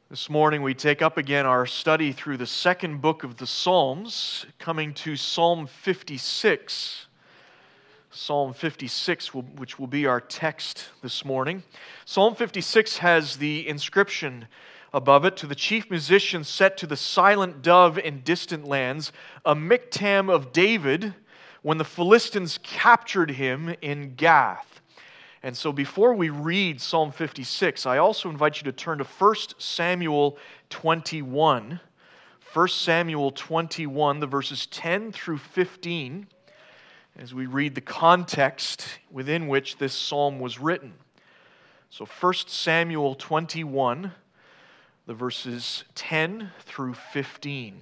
This morning we take up again our study through the second book of the Psalms, coming to Psalm 56. Psalm 56, which will be our text this morning. Psalm 56 has the inscription above it, "To the chief musician set to the silent dove in distant lands, a miktam of David when the Philistines captured him in Gath." And so before we read Psalm 56, I also invite you to turn to 1 Samuel 21. 1 Samuel 21, the verses 10 through 15, as we read the context within which this psalm was written. So 1 Samuel 21, the verses 10 through 15.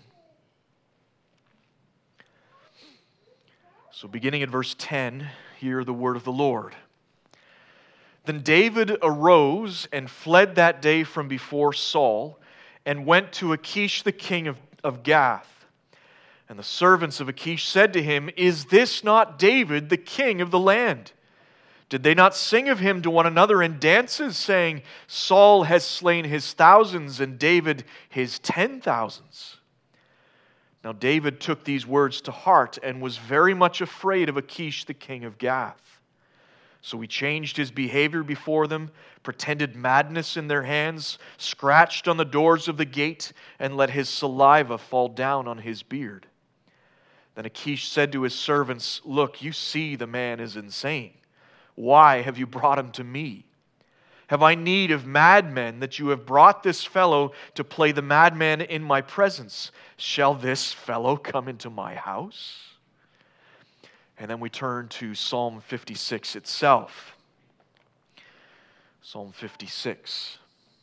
So beginning at verse 10, hear the word of the Lord. Then David arose and fled that day from before Saul, and went to Achish the king of Gath. And the servants of Achish said to him, "Is this not David, the king of the land? Did they not sing of him to one another in dances, saying, 'Saul has slain his thousands, and David his 10,000s?'" Now David took these words to heart, and was very much afraid of Achish the king of Gath. So he changed his behavior before them, pretended madness in their hands, scratched on the doors of the gate, and let his saliva fall down on his beard. Then Achish said to his servants, "Look, you see the man is insane. Why have you brought him to me? Have I need of madmen that you have brought this fellow to play the madman in my presence? Shall this fellow come into my house?" And then we turn to Psalm 56 itself. Psalm 56.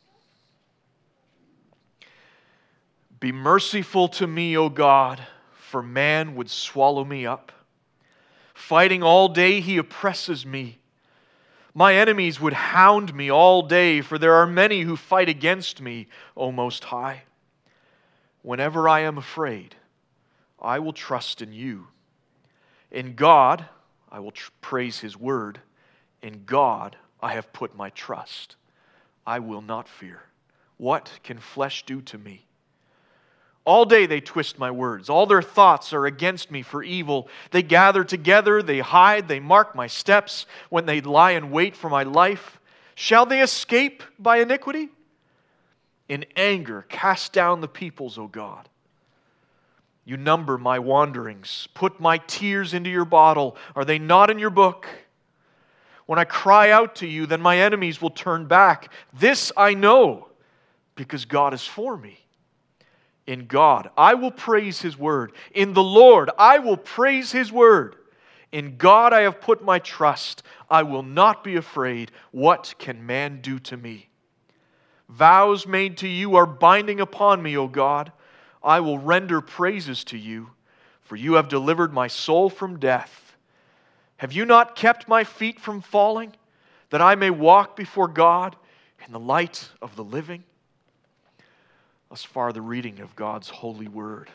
"Be merciful to me, O God, for man would swallow me up. Fighting all day he oppresses me. My enemies would hound me all day, for there are many who fight against me, O Most High. Whenever I am afraid, I will trust in you. In God, I will praise His word. In God, I have put my trust. I will not fear. What can flesh do to me? All day they twist my words. All their thoughts are against me for evil. They gather together, they hide, they mark my steps when they lie in wait for my life. Shall they escape by iniquity? In anger, cast down the peoples, O God. You number my wanderings. Put my tears into your bottle. Are they not in your book? When I cry out to you, then my enemies will turn back. This I know, because God is for me. In God, I will praise His word. In the Lord, I will praise His word. In God I have put my trust. I will not be afraid. What can man do to me? Vows made to you are binding upon me, O God. I will render praises to you, for you have delivered my soul from death. Have you not kept my feet from falling, that I may walk before God in the light of the living?" Thus far, the reading of God's holy word.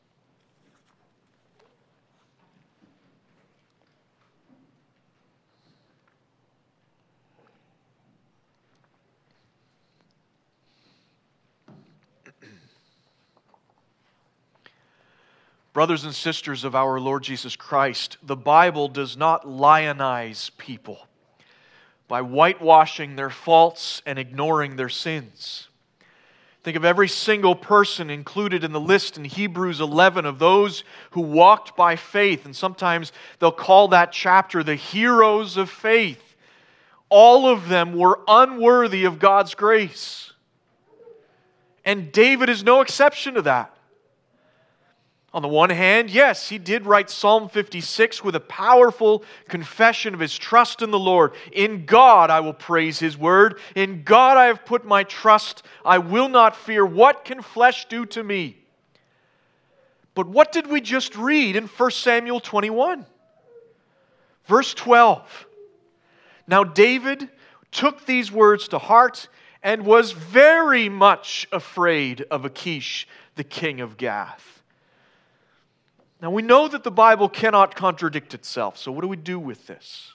Brothers and sisters of our Lord Jesus Christ, the Bible does not lionize people by whitewashing their faults and ignoring their sins. Think of every single person included in the list in Hebrews 11 of those who walked by faith, and sometimes they'll call that chapter the heroes of faith. All of them were unworthy of God's grace. And David is no exception to that. On the one hand, yes, he did write Psalm 56 with a powerful confession of his trust in the Lord. In God I will praise His word. In God I have put my trust. I will not fear. What can flesh do to me? But what did we just read in 1 Samuel 21? Verse 12. Now David took these words to heart and was very much afraid of Achish, the king of Gath. Now we know that the Bible cannot contradict itself, so what do we do with this?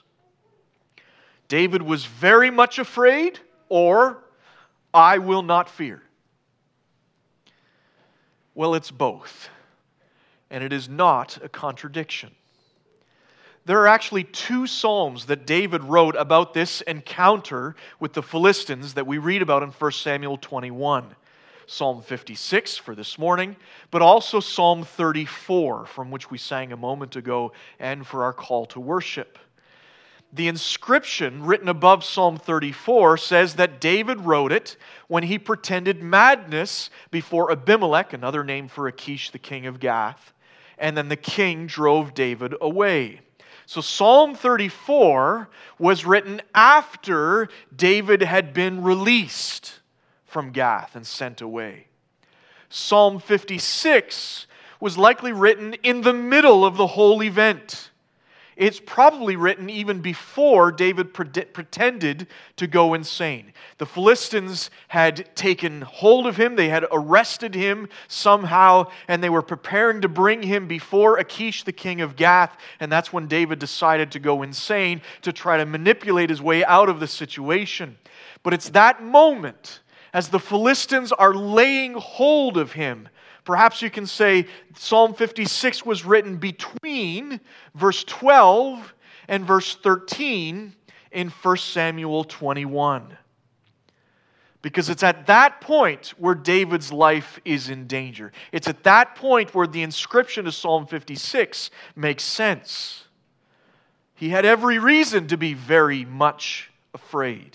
David was very much afraid, or I will not fear. Well, it's both, and it is not a contradiction. There are actually two psalms that David wrote about this encounter with the Philistines that we read about in 1 Samuel 21. Psalm 56 for this morning, but also Psalm 34, from which we sang a moment ago, and for our call to worship. The inscription written above Psalm 34 says that David wrote it when he pretended madness before Abimelech, another name for Achish, the king of Gath, and then the king drove David away. So Psalm 34 was written after David had been released from Gath and sent away. Psalm 56 was likely written in the middle of the whole event. It's probably written even before David pretended to go insane. The Philistines had taken hold of him, they had arrested him somehow, and they were preparing to bring him before Achish, the king of Gath, and that's when David decided to go insane to try to manipulate his way out of the situation. But it's that moment, as the Philistines are laying hold of him. Perhaps you can say Psalm 56 was written between verse 12 and verse 13 in 1 Samuel 21. Because it's at that point where David's life is in danger. It's at that point where the inscription of Psalm 56 makes sense. He had every reason to be very much afraid.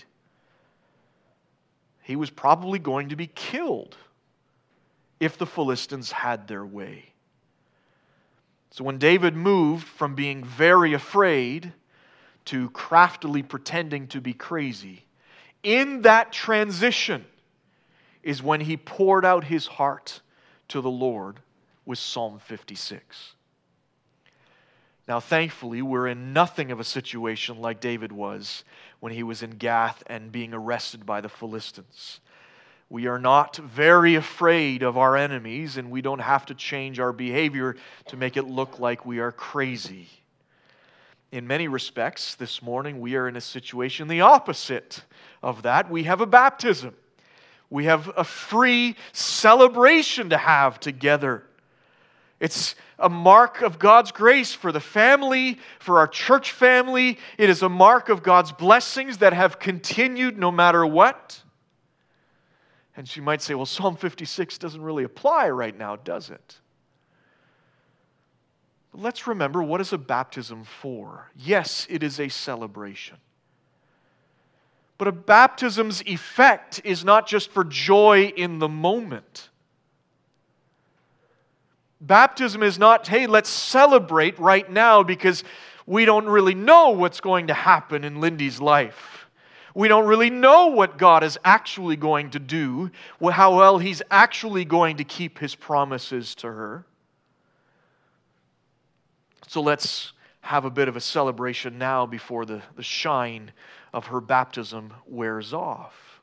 He was probably going to be killed if the Philistines had their way. So when David moved from being very afraid to craftily pretending to be crazy, in that transition is when he poured out his heart to the Lord with Psalm 56. Now, thankfully, we're in nothing of a situation like David was when he was in Gath and being arrested by the Philistines. We are not very afraid of our enemies, and we don't have to change our behavior to make it look like we are crazy. In many respects, this morning, we are in a situation the opposite of that. We have a baptism. We have a free celebration to have together. It's a mark of God's grace for the family, for our church family. It is a mark of God's blessings that have continued no matter what. And she might say, well, Psalm 56 doesn't really apply right now, does it? But let's remember, what is a baptism for? Yes, it is a celebration. But a baptism's effect is not just for joy in the moment. Baptism is not, hey, let's celebrate right now because we don't really know what's going to happen in Lindy's life. We don't really know what God is actually going to do, how well He's actually going to keep His promises to her. So let's have a bit of a celebration now before the shine of her baptism wears off.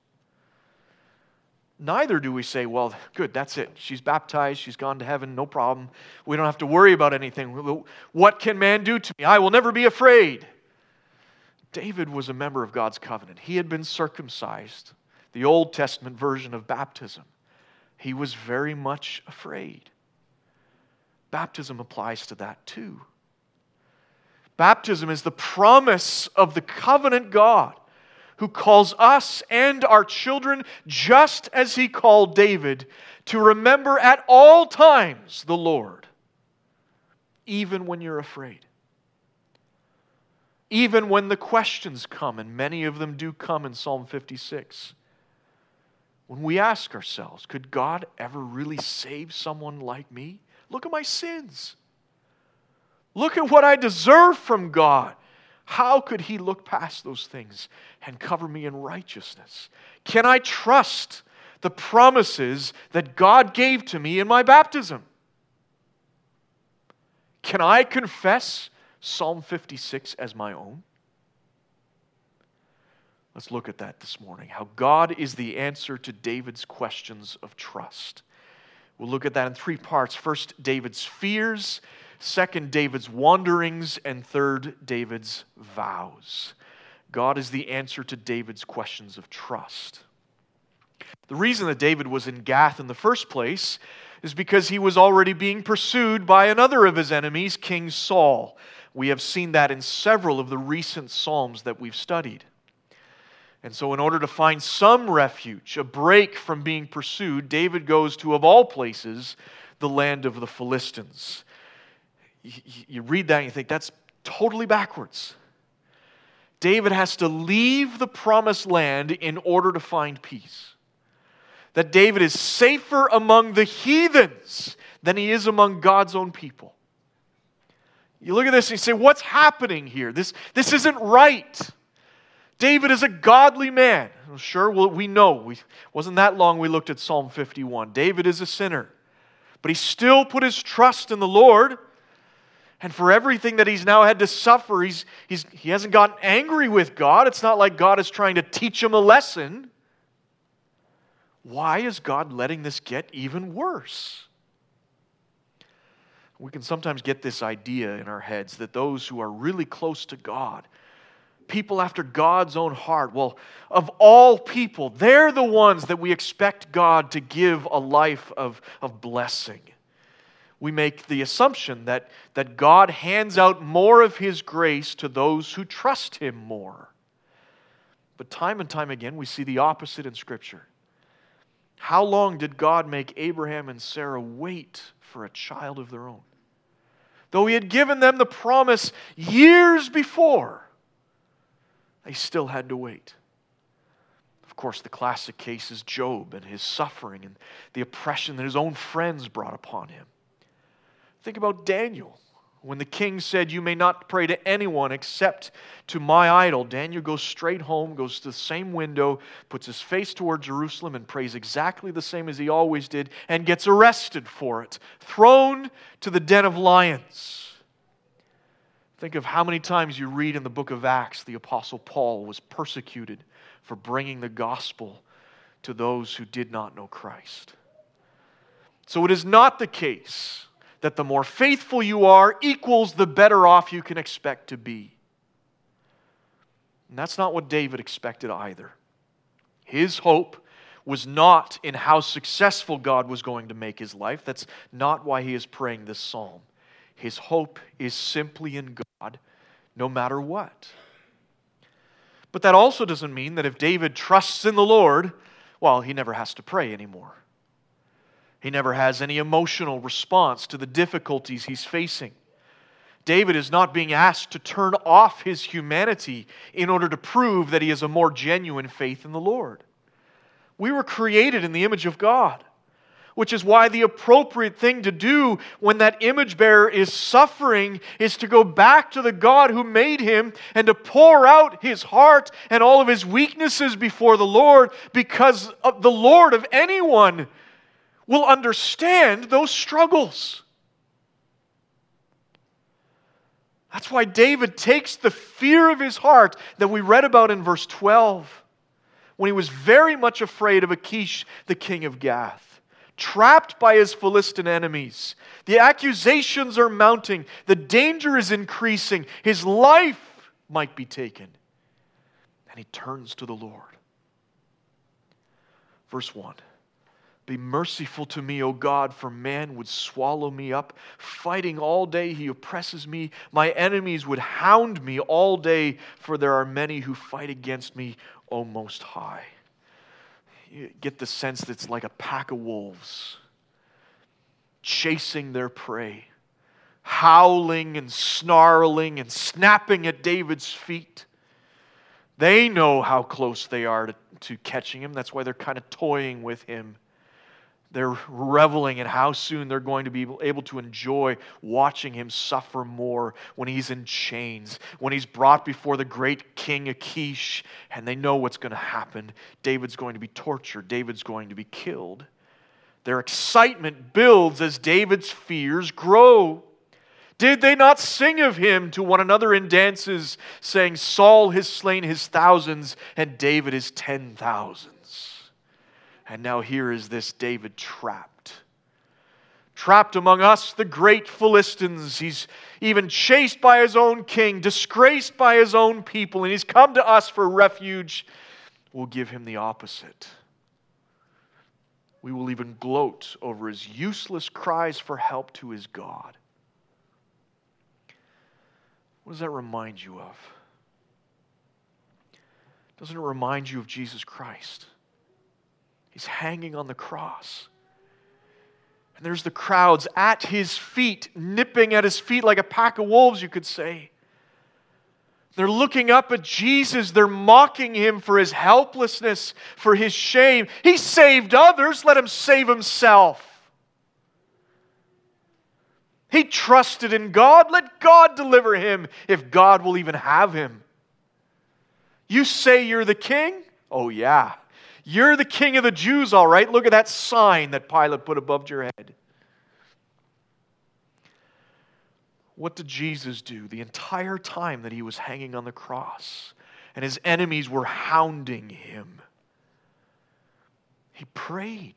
Neither do we say, well, good, that's it. She's baptized, she's gone to heaven, no problem. We don't have to worry about anything. What can man do to me? I will never be afraid. David was a member of God's covenant. He had been circumcised, the Old Testament version of baptism. He was very much afraid. Baptism applies to that too. Baptism is the promise of the covenant God who calls us and our children, just as He called David, to remember at all times the Lord, even when you're afraid. Even when the questions come, and many of them do come in Psalm 56. When we ask ourselves, could God ever really save someone like me? Look at my sins. Look at what I deserve from God. How could He look past those things and cover me in righteousness? Can I trust the promises that God gave to me in my baptism? Can I confess Psalm 56 as my own? Let's look at that this morning. How God is the answer to David's questions of trust. We'll look at that in three parts. First, David's fears. Second, David's wanderings. And third, David's vows. God is the answer to David's questions of trust. The reason that David was in Gath in the first place, is because he was already being pursued by another of his enemies, King Saul. We have seen that in several of the recent Psalms that we've studied. And so in order to find some refuge, a break from being pursued, David goes to, of all places, the land of the Philistines. You read that and you think, that's totally backwards. David has to leave the promised land in order to find peace. That David is safer among the heathens than he is among God's own people. You look at this and you say, what's happening here? This isn't right. David is a godly man. Sure, well, we know. It wasn't that long we looked at Psalm 51. David is a sinner. But he still put his trust in the Lord. And for everything that he's now had to suffer, he hasn't gotten angry with God. It's not like God is trying to teach him a lesson. Why is God letting this get even worse? We can sometimes get this idea in our heads that those who are really close to God, people after God's own heart, well, of all people, they're the ones that we expect God to give a life of blessing. We make the assumption that God hands out more of His grace to those who trust Him more. But time and time again, we see the opposite in Scripture. How long did God make Abraham and Sarah wait for a child of their own? Though He had given them the promise years before, they still had to wait. Of course, the classic case is Job and his suffering and the oppression that his own friends brought upon him. Think about Daniel. When the king said, "You may not pray to anyone except to my idol," Daniel goes straight home, goes to the same window, puts his face toward Jerusalem and prays exactly the same as he always did, and gets arrested for it, thrown to the den of lions. Think of how many times you read in the book of Acts the Apostle Paul was persecuted for bringing the gospel to those who did not know Christ. So it is not the case that the more faithful you are equals the better off you can expect to be. And that's not what David expected either. His hope was not in how successful God was going to make his life. That's not why he is praying this psalm. His hope is simply in God, no matter what. But that also doesn't mean that if David trusts in the Lord, well, he never has to pray anymore. He never has any emotional response to the difficulties he's facing. David is not being asked to turn off his humanity in order to prove that he has a more genuine faith in the Lord. We were created in the image of God, which is why the appropriate thing to do when that image bearer is suffering is to go back to the God who made him and to pour out his heart and all of his weaknesses before the Lord, because the Lord of anyone will understand those struggles. That's why David takes the fear of his heart that we read about in verse 12, when he was very much afraid of Achish, the king of Gath, trapped by his Philistine enemies. The accusations are mounting. The danger is increasing. His life might be taken. And he turns to the Lord. Verse 1. Be merciful to me, O God, for man would swallow me up. Fighting all day, he oppresses me. My enemies would hound me all day, for there are many who fight against me, O Most High. You get the sense that it's like a pack of wolves chasing their prey, howling and snarling and snapping at David's feet. They know how close they are to catching him. That's why they're kind of toying with him. They're reveling in how soon they're going to be able to enjoy watching him suffer more when he's in chains, when he's brought before the great king Achish, and they know what's going to happen. David's going to be tortured. David's going to be killed. Their excitement builds as David's fears grow. Did they not sing of him to one another in dances, saying, Saul has slain his thousands, and David his 10,000s? And now here is this David trapped. Trapped among us, the great Philistines. He's even chased by his own king, disgraced by his own people, and he's come to us for refuge. We'll give him the opposite. We will even gloat over his useless cries for help to his God. What does that remind you of? Doesn't it remind you of Jesus Christ? He's hanging on the cross. And there's the crowds at his feet, nipping at his feet like a pack of wolves, you could say. They're looking up at Jesus. They're mocking him for his helplessness, for his shame. He saved others. Let him save himself. He trusted in God. Let God deliver him if God will even have him. You say you're the king? Oh yeah. You're the king of the Jews, all right. Look at that sign that Pilate put above your head. What did Jesus do the entire time that he was hanging on the cross and his enemies were hounding him? He prayed.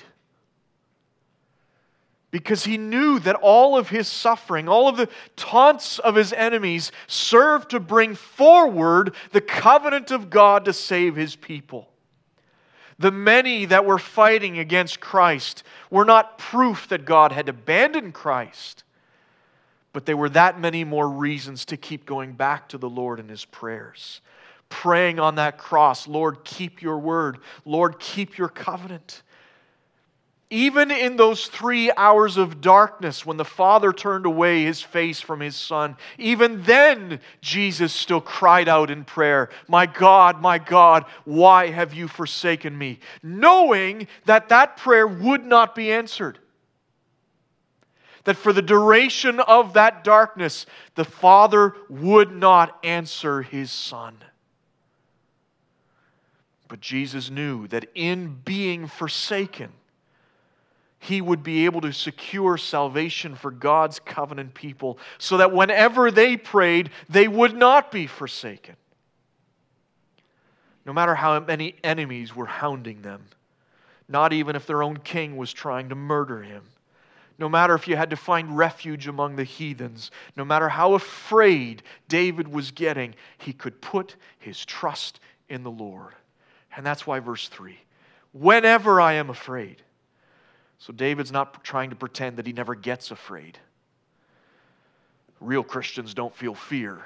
Because he knew that all of his suffering, all of the taunts of his enemies served to bring forward the covenant of God to save his people. The many that were fighting against Christ were not proof that God had abandoned Christ, but they were that many more reasons to keep going back to the Lord in his prayers. Praying on that cross, Lord, keep your word. Lord, keep your covenant. Even in those 3 hours of darkness when the Father turned away his face from his Son, even then Jesus still cried out in prayer, my God, why have you forsaken me? Knowing that that prayer would not be answered. That for the duration of that darkness, the Father would not answer his Son. But Jesus knew that in being forsaken, he would be able to secure salvation for God's covenant people so that whenever they prayed, they would not be forsaken. No matter how many enemies were hounding them, not even if their own king was trying to murder him, no matter if you had to find refuge among the heathens, no matter how afraid David was getting, he could put his trust in the Lord. And that's why verse 3, whenever I am afraid. So David's not trying to pretend that he never gets afraid. Real Christians don't feel fear.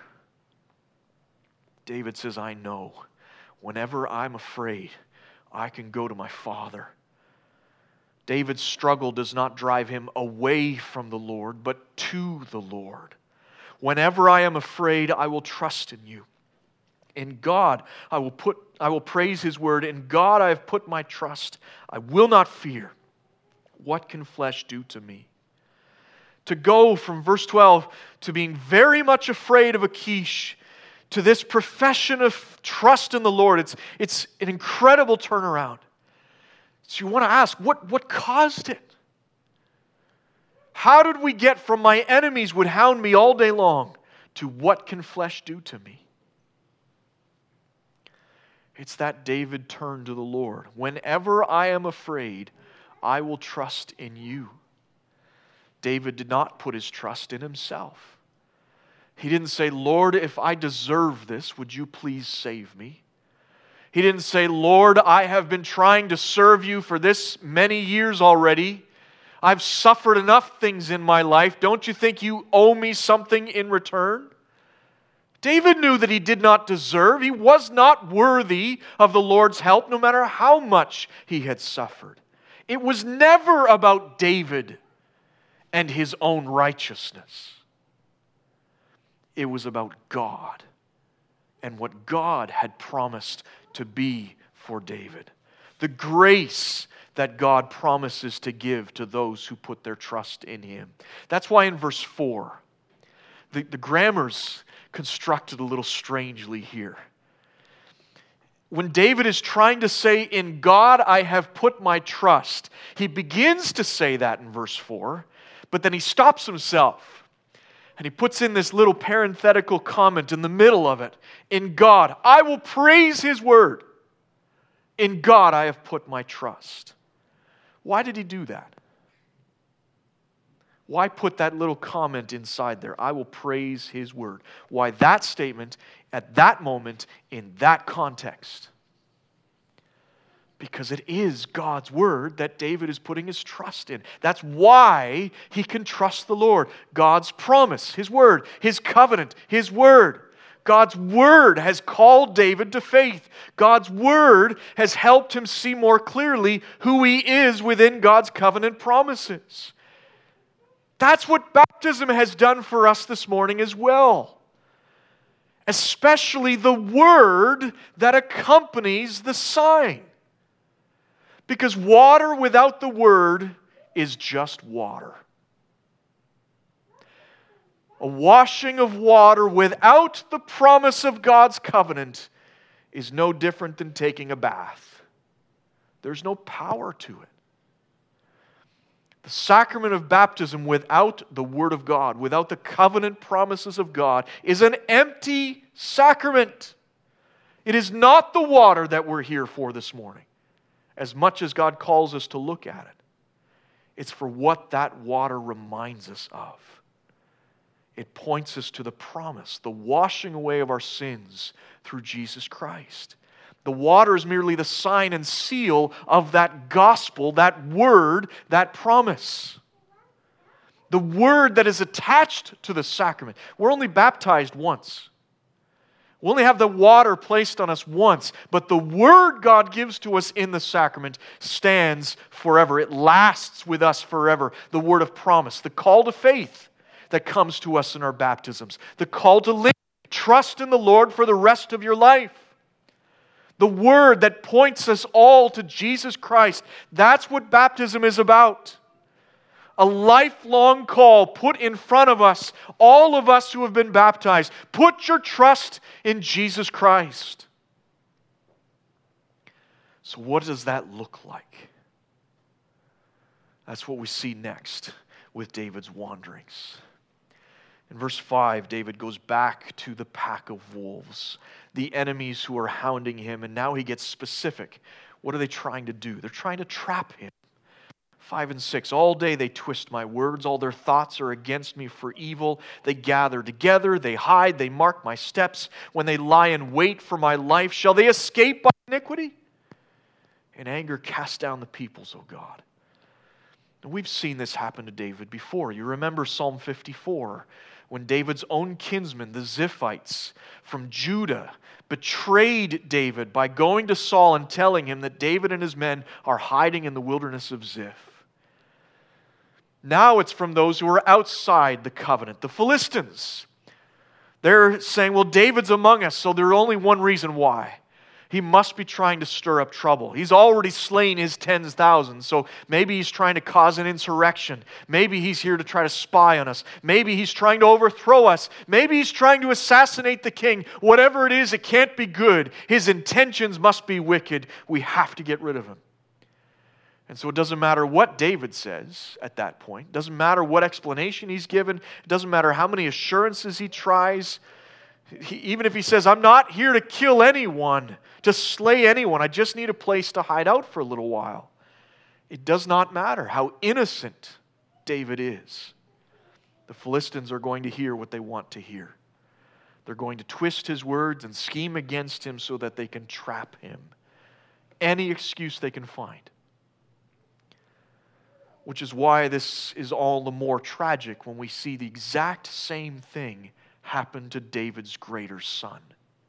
David says, I know. Whenever I'm afraid, I can go to my Father. David's struggle does not drive him away from the Lord, but to the Lord. Whenever I am afraid, I will trust in you. In God, I will praise his word. In God I have put my trust. I will not fear. What can flesh do to me? To go from verse 12 to being very much afraid of Achish to this profession of trust in the Lord, it's an incredible turnaround. So you want to ask, what caused it? How did we get from my enemies would hound me all day long to what can flesh do to me? It's that David turned to the Lord. Whenever I am afraid, I will trust in you. David did not put his trust in himself. He didn't say, Lord, if I deserve this, would you please save me? He didn't say, Lord, I have been trying to serve you for this many years already. I've suffered enough things in my life. Don't you think you owe me something in return? David knew that he did not deserve. He was not worthy of the Lord's help, no matter how much he had suffered. It was never about David and his own righteousness. It was about God and what God had promised to be for David. The grace that God promises to give to those who put their trust in him. That's why in verse 4, the grammar's constructed a little strangely here. When David is trying to say, in God I have put my trust, he begins to say that in verse 4, but then he stops himself and he puts in this little parenthetical comment in the middle of it. In God, I will praise his word. In God I have put my trust. Why did he do that? Why put that little comment inside there? I will praise his word. Why that statement at that moment in that context? Because Because it is God's word that David is putting his trust in. That's why he can trust the Lord. God's promise, his word, his covenant, his word. God's word has called David to faith. God's word has helped him see more clearly who he is within God's covenant promises. That's what baptism has done for us this morning as well. Especially the word that accompanies the sign. Because water without the word is just water. A washing of water without the promise of God's covenant is no different than taking a bath. There's no power to it. The sacrament of baptism without the Word of God, without the covenant promises of God, is an empty sacrament. It is not the water that we're here for this morning, as much as God calls us to look at it. It's for what that water reminds us of. It points us to the promise, the washing away of our sins through Jesus Christ. The water is merely the sign and seal of that gospel, that word, that promise. The word that is attached to the sacrament. We're only baptized once. We only have the water placed on us once, but the word God gives to us in the sacrament stands forever. It lasts with us forever. The word of promise, the call to faith that comes to us in our baptisms. The call to live, trust in the Lord for the rest of your life. The word that points us all to Jesus Christ. That's what baptism is about. A lifelong call put in front of us, all of us who have been baptized. Put your trust in Jesus Christ. So what does that look like? That's what we see next with David's wanderings. In verse 5, David goes back to the pack of wolves, the enemies who are hounding him, and now he gets specific. What are they trying to do? They're trying to trap him. 5 and 6, all day they twist my words, all their thoughts are against me for evil. They gather together, they hide, they mark my steps. When they lie in wait for my life, shall they escape by iniquity? In anger cast down the peoples, O God. And we've seen this happen to David before. You remember Psalm 54, when David's own kinsmen, the Ziphites from Judah, betrayed David by going to Saul and telling him that David and his men are hiding in the wilderness of Ziph. Now it's from those who are outside the covenant, the Philistines. They're saying, well, David's among us, so there's only one reason why. He must be trying to stir up trouble. He's already slain his 10,000, so maybe he's trying to cause an insurrection. Maybe he's here to try to spy on us. Maybe he's trying to overthrow us. Maybe he's trying to assassinate the king. Whatever it is, it can't be good. His intentions must be wicked. We have to get rid of him. And so it doesn't matter what David says at that point. It doesn't matter what explanation he's given. It doesn't matter how many assurances he tries. Even if he says, I'm not here to kill anyone, to slay anyone. I just need a place to hide out for a little while. It does not matter how innocent David is. The Philistines are going to hear what they want to hear. They're going to twist his words and scheme against him so that they can trap him. Any excuse they can find. Which is why this is all the more tragic when we see the exact same thing happen to David's greater son.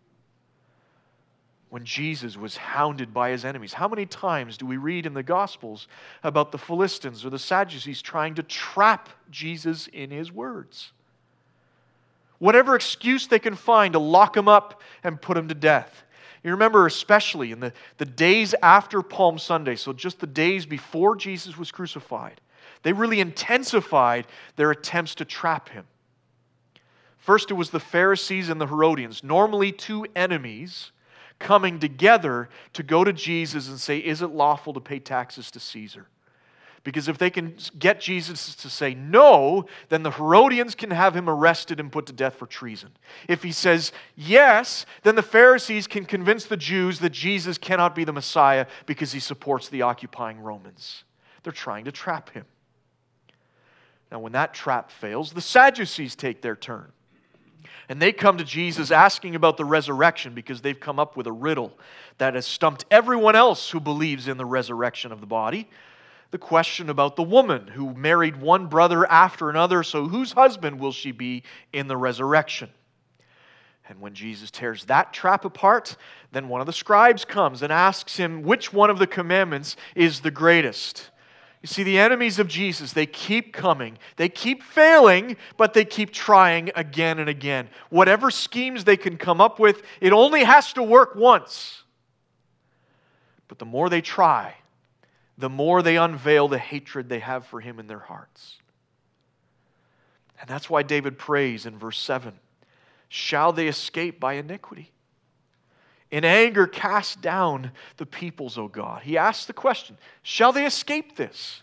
When Jesus was hounded by his enemies. How many times do we read in the Gospels about the Philistines or the Sadducees trying to trap Jesus in his words? Whatever excuse they can find to lock him up and put him to death. You remember especially in the days after Palm Sunday, so just the days before Jesus was crucified, they really intensified their attempts to trap him. First, it was the Pharisees and the Herodians, normally two enemies coming together to go to Jesus and say, is it lawful to pay taxes to Caesar? Because if they can get Jesus to say no, then the Herodians can have him arrested and put to death for treason. If he says yes, then the Pharisees can convince the Jews that Jesus cannot be the Messiah because he supports the occupying Romans. They're trying to trap him. Now, when that trap fails, the Sadducees take their turn. And they come to Jesus asking about the resurrection because they've come up with a riddle that has stumped everyone else who believes in the resurrection of the body. The question about the woman who married one brother after another, so whose husband will she be in the resurrection? And when Jesus tears that trap apart, then one of the scribes comes and asks him which one of the commandments is the greatest. You see, the enemies of Jesus, they keep coming. They keep failing, but they keep trying again and again. Whatever schemes they can come up with, it only has to work once. But the more they try, the more they unveil the hatred they have for him in their hearts. And that's why David prays in verse 7, "Shall they escape by iniquity? In anger cast down the peoples, O God." He asks the question, shall they escape this?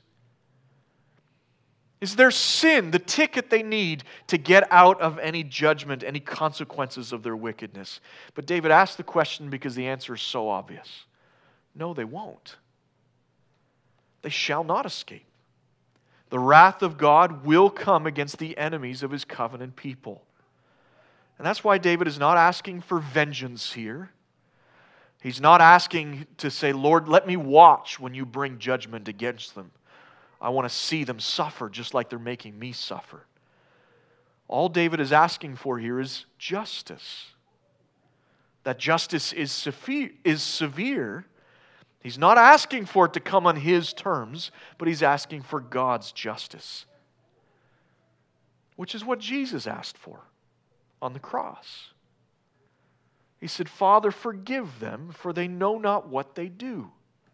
Is their sin the ticket they need to get out of any judgment, any consequences of their wickedness? But David asks the question because the answer is so obvious. No, they won't. They shall not escape. The wrath of God will come against the enemies of his covenant people. And that's why David is not asking for vengeance here. He's not asking to say, Lord, let me watch when you bring judgment against them. I want to see them suffer just like they're making me suffer. All David is asking for here is justice. That justice is severe. He's not asking for it to come on his terms, but he's asking for God's justice, which is what Jesus asked for on the cross. He said, Father, forgive them, for they know not what they do.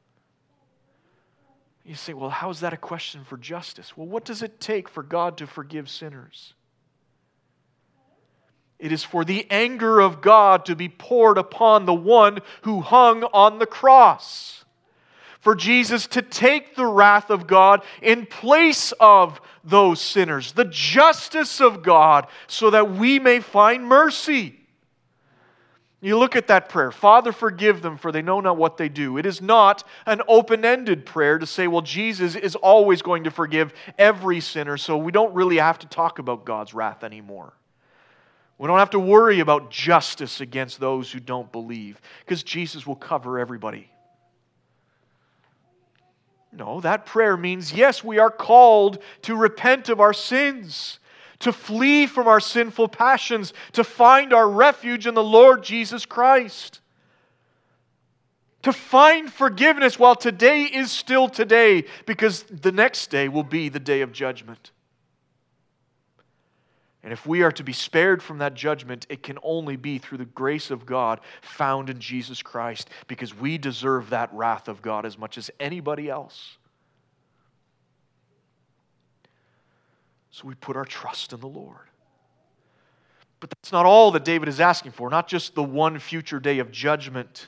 You say, well, how is that a question for justice? Well, what does it take for God to forgive sinners? It is for the anger of God to be poured upon the one who hung on the cross. For Jesus to take the wrath of God in place of those sinners. The justice of God so that we may find mercy. You look at that prayer, Father, forgive them, for they know not what they do. It is not an open-ended prayer to say, well, Jesus is always going to forgive every sinner, so we don't really have to talk about God's wrath anymore. We don't have to worry about justice against those who don't believe, because Jesus will cover everybody. No, that prayer means, yes, we are called to repent of our sins, to flee from our sinful passions, to find our refuge in the Lord Jesus Christ. To find forgiveness while today is still today, because the next day will be the day of judgment. And if we are to be spared from that judgment, it can only be through the grace of God found in Jesus Christ, because we deserve that wrath of God as much as anybody else. So we put our trust in the Lord. But that's not all that David is asking for, not just the one future day of judgment.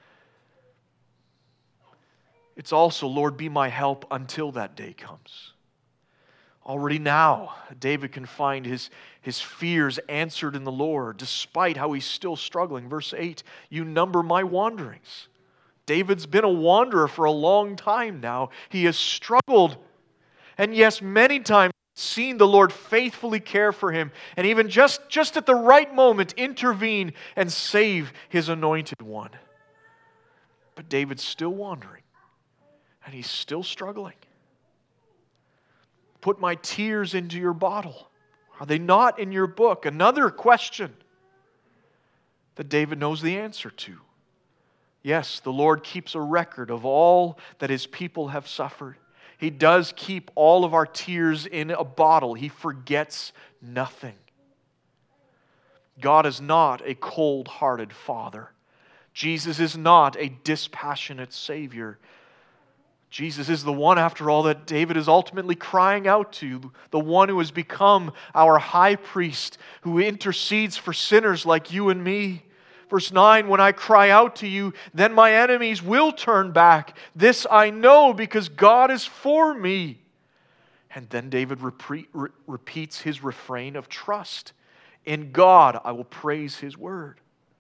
It's also, Lord, be my help until that day comes. Already now, David can find his fears answered in the Lord, despite how he's still struggling. Verse 8, you number my wanderings. David's been a wanderer for a long time now. He has struggled. And yes, many times seen the Lord faithfully care for him, and even just at the right moment intervene and save his anointed one. But David's still wandering, and he's still struggling. Put my tears into your bottle. Are they not in your book? Another question that David knows the answer to. Yes, the Lord keeps a record of all that his people have suffered. He does keep all of our tears in a bottle. He forgets nothing. God is not a cold-hearted Father. Jesus is not a dispassionate Savior. Jesus is the one, after all, that David is ultimately crying out to, the one who has become our high priest, who intercedes for sinners like you and me. Verse 9, when I cry out to you, then my enemies will turn back. This I know because God is for me. And then David repeats his refrain of trust. In God I will praise his word.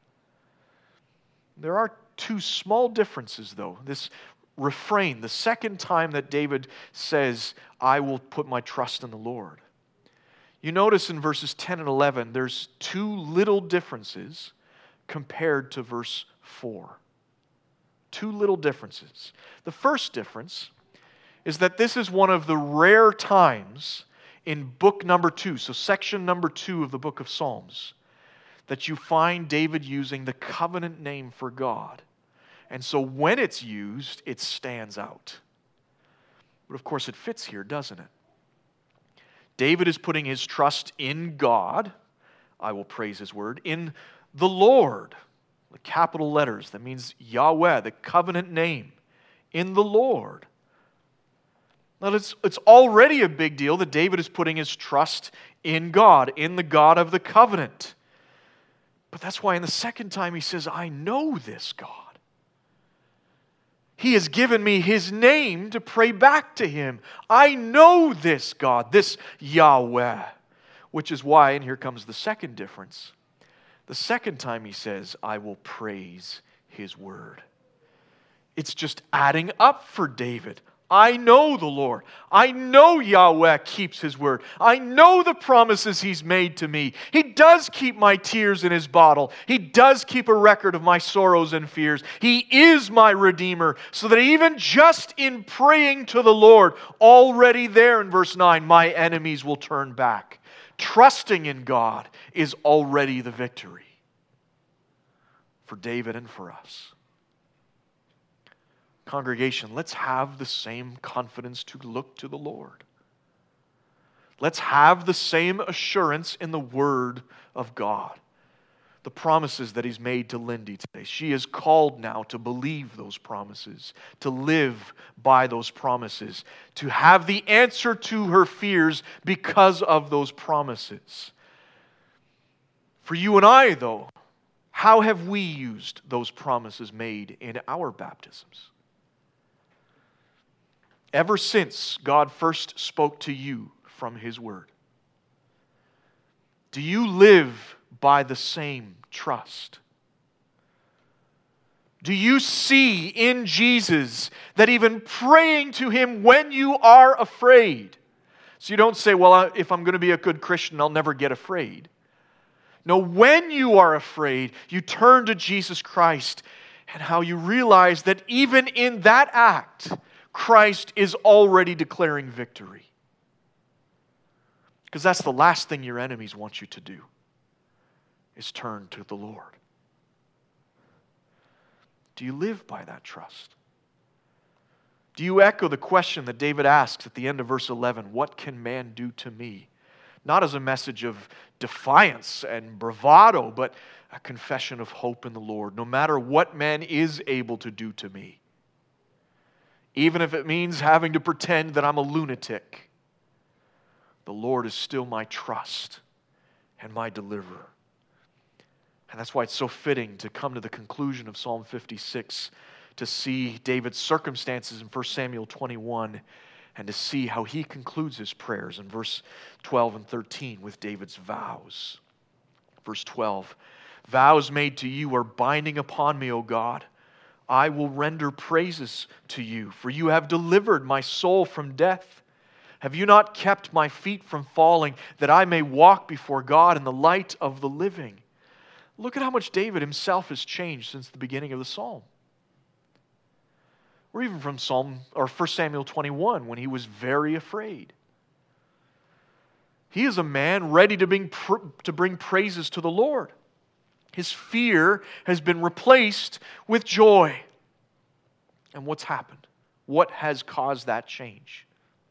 There are two small differences, though. This refrain, the second time that David says, I will put my trust in the Lord. You notice in verses 10 and 11, there's two little differences compared to verse 4. Two little differences. The first difference is that this is one of the rare times in book number 2, so section number 2 of the book of Psalms, that you find David using the covenant name for God. And so when it's used, it stands out. But of course it fits here, doesn't it? David is putting his trust in God, I will praise His word, in the Lord, the capital letters, that means Yahweh, the covenant name, in the Lord. Now it's already a big deal that David is putting his trust in God, in the God of the covenant. But that's why in the second time he says, I know this God. He has given me His name to pray back to Him. I know this God, this Yahweh. Which is why, and here comes the second difference. The second time he says, I will praise His word. It's just adding up for David. I know the Lord. I know Yahweh keeps His word. I know the promises He's made to me. He does keep my tears in His bottle. He does keep a record of my sorrows and fears. He is my Redeemer. So that even just in praying to the Lord, already there in verse 9, my enemies will turn back. Trusting in God is already the victory for David and for us. Congregation, let's have the same confidence to look to the Lord. Let's have the same assurance in the Word of God. The promises that He's made to Lindy today. She is called now to believe those promises, to live by those promises, to have the answer to her fears because of those promises. For you and I, though, how have we used those promises made in our baptisms? Ever since God first spoke to you from His Word, do you live by the same trust? Do you see in Jesus that even praying to Him when you are afraid? So you don't say, well, if I'm going to be a good Christian, I'll never get afraid. No, when you are afraid, you turn to Jesus Christ and how you realize that even in that act, Christ is already declaring victory. Because that's the last thing your enemies want you to do, is turn to the Lord. Do you live by that trust? Do you echo the question that David asks at the end of verse 11, what can man do to me? Not as a message of defiance and bravado, but a confession of hope in the Lord, no matter what man is able to do to me. Even if it means having to pretend that I'm a lunatic, the Lord is still my trust and my deliverer. And that's why it's so fitting to come to the conclusion of Psalm 56, to see David's circumstances in 1 Samuel 21, and to see how he concludes his prayers in verse 12 and 13 with David's vows. Verse 12, vows made to you are binding upon me, O God. I will render praises to you, for you have delivered my soul from death. Have you not kept my feet from falling, that I may walk before God in the light of the living? Look at how much David himself has changed since the beginning of the psalm. Or even from 1 Samuel 21, when he was very afraid. He is a man ready to bring praises to the Lord. His fear has been replaced with joy. And what's happened? What has caused that change?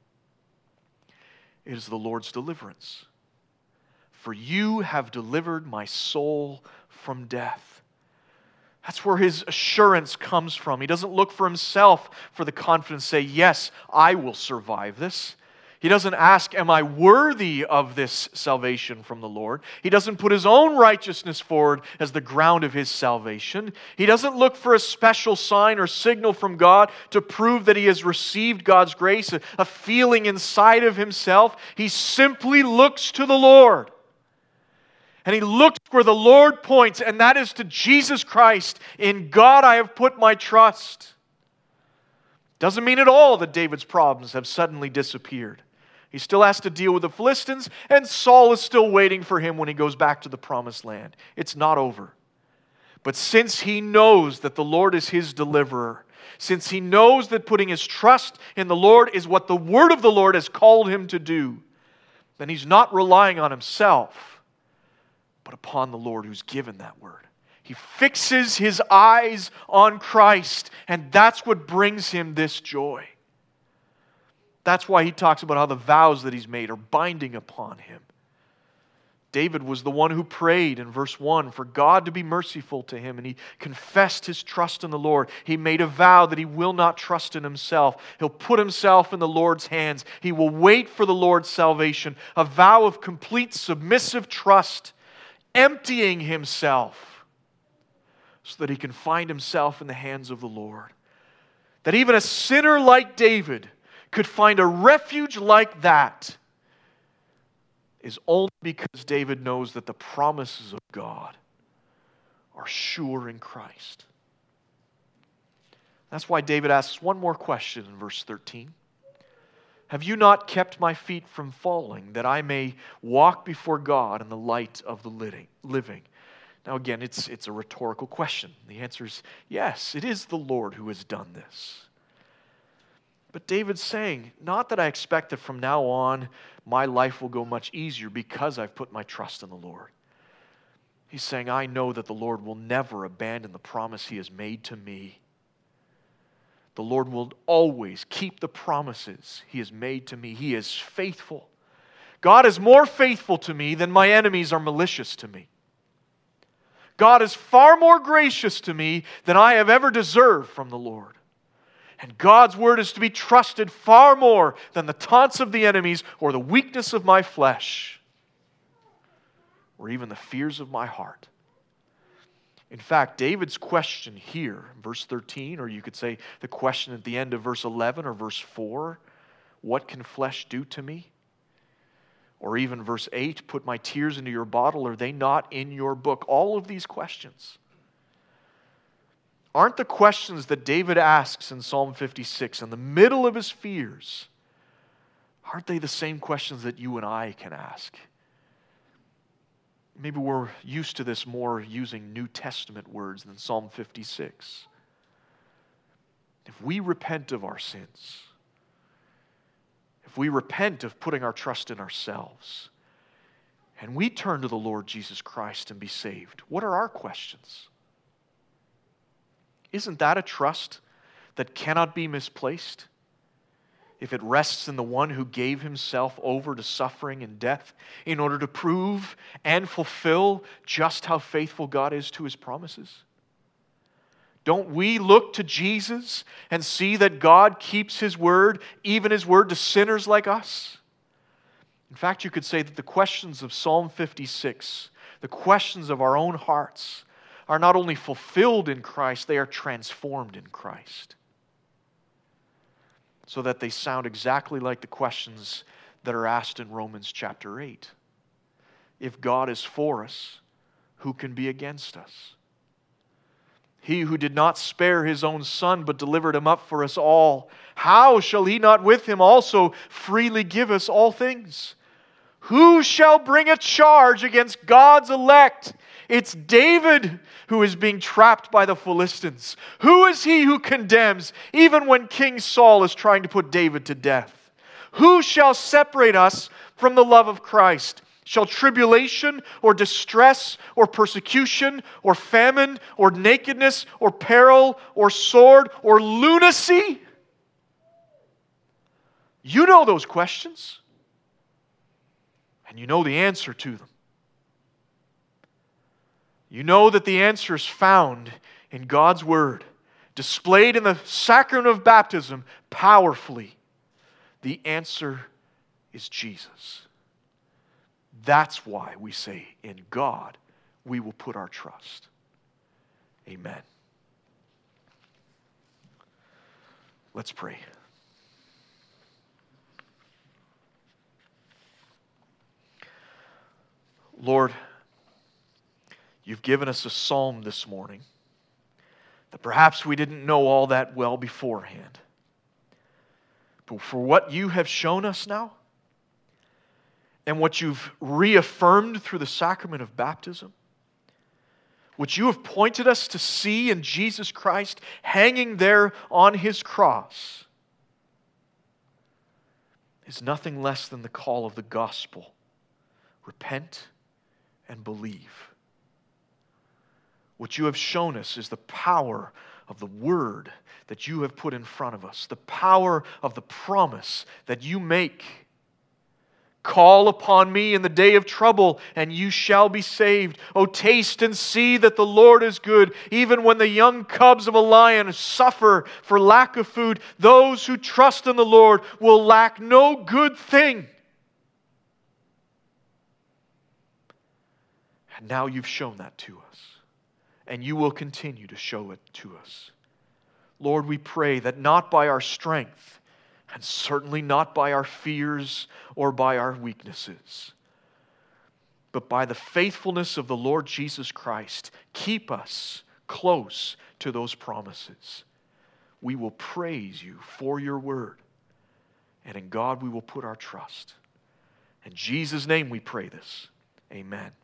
It is the Lord's deliverance. For you have delivered my soul from death. That's where his assurance comes from. He doesn't look for himself for the confidence to say, yes, I will survive this. He doesn't ask, am I worthy of this salvation from the Lord? He doesn't put his own righteousness forward as the ground of his salvation. He doesn't look for a special sign or signal from God to prove that he has received God's grace, a feeling inside of himself. He simply looks to the Lord. And he looks where the Lord points, and that is to Jesus Christ. In God I have put my trust. Doesn't mean at all that David's problems have suddenly disappeared. He still has to deal with the Philistines, and Saul is still waiting for him when he goes back to the promised land. It's not over. But since he knows that the Lord is his deliverer, since he knows that putting his trust in the Lord is what the word of the Lord has called him to do, then he's not relying on himself, but upon the Lord who's given that word. He fixes his eyes on Christ, and that's what brings him this joy. That's why he talks about how the vows that he's made are binding upon him. David was the one who prayed in verse 1 for God to be merciful to him, and he confessed his trust in the Lord. He made a vow that he will not trust in himself. He'll put himself in the Lord's hands. He will wait for the Lord's salvation, a vow of complete submissive trust, emptying himself so that he can find himself in the hands of the Lord. That even a sinner like David could find a refuge like that is only because David knows that the promises of God are sure in Christ. That's why David asks one more question in verse 13. Have you not kept my feet from falling, that I may walk before God in the light of the living? Now again, it's a rhetorical question. The answer is yes, it is the Lord who has done this. But David's saying, not that I expect that from now on my life will go much easier because I've put my trust in the Lord. He's saying, I know that the Lord will never abandon the promise He has made to me. The Lord will always keep the promises He has made to me. He is faithful. God is more faithful to me than my enemies are malicious to me. God is far more gracious to me than I have ever deserved from the Lord. And God's word is to be trusted far more than the taunts of the enemies or the weakness of my flesh or even the fears of my heart. In fact, David's question here, verse 13, or you could say the question at the end of verse 11 or verse 4, what can flesh do to me? Or even verse 8, put my tears into your bottle, are they not in your book? All of these questions aren't the questions that David asks in Psalm 56 in the middle of his fears. Aren't they the same questions that you and I can ask? Maybe we're used to this more using New Testament words than Psalm 56. If we repent of our sins, if we repent of putting our trust in ourselves, and we turn to the Lord Jesus Christ and be saved, what are our questions? Isn't that a trust that cannot be misplaced? If it rests in the one who gave himself over to suffering and death in order to prove and fulfill just how faithful God is to His promises? Don't we look to Jesus and see that God keeps His word, even His word to sinners like us? In fact, you could say that the questions of Psalm 56, the questions of our own hearts, are not only fulfilled in Christ, they are transformed in Christ. So that they sound exactly like the questions that are asked in Romans chapter 8. If God is for us, who can be against us? He who did not spare His own Son, but delivered Him up for us all, how shall He not with Him also freely give us all things? Who shall bring a charge against God's elect? It's David who is being trapped by the Philistines. Who is he who condemns, even when King Saul is trying to put David to death? Who shall separate us from the love of Christ? Shall tribulation or distress or persecution or famine or nakedness or peril or sword or lunacy? You know those questions. And you know the answer to them. You know that the answer is found in God's Word, displayed in the sacrament of baptism powerfully. The answer is Jesus. That's why we say, in God we will put our trust. Amen. Let's pray. Lord, You've given us a psalm this morning that perhaps we didn't know all that well beforehand. But for what You have shown us now, and what you've reaffirmed through the sacrament of baptism, which you have pointed us to see in Jesus Christ hanging there on His cross, is nothing less than the call of the gospel. Repent and believe. What you have shown us is the power of the word that you have put in front of us, the power of the promise that you make. Call upon me in the day of trouble, and you shall be saved. Oh, taste and see that the Lord is good. Even when the young cubs of a lion suffer for lack of food, those who trust in the Lord will lack no good thing. And now you've shown that to us, and you will continue to show it to us. Lord, we pray that not by our strength, and certainly not by our fears or by our weaknesses, but by the faithfulness of the Lord Jesus Christ, keep us close to those promises. We will praise you for your word, and in God we will put our trust. In Jesus' name we pray this. Amen.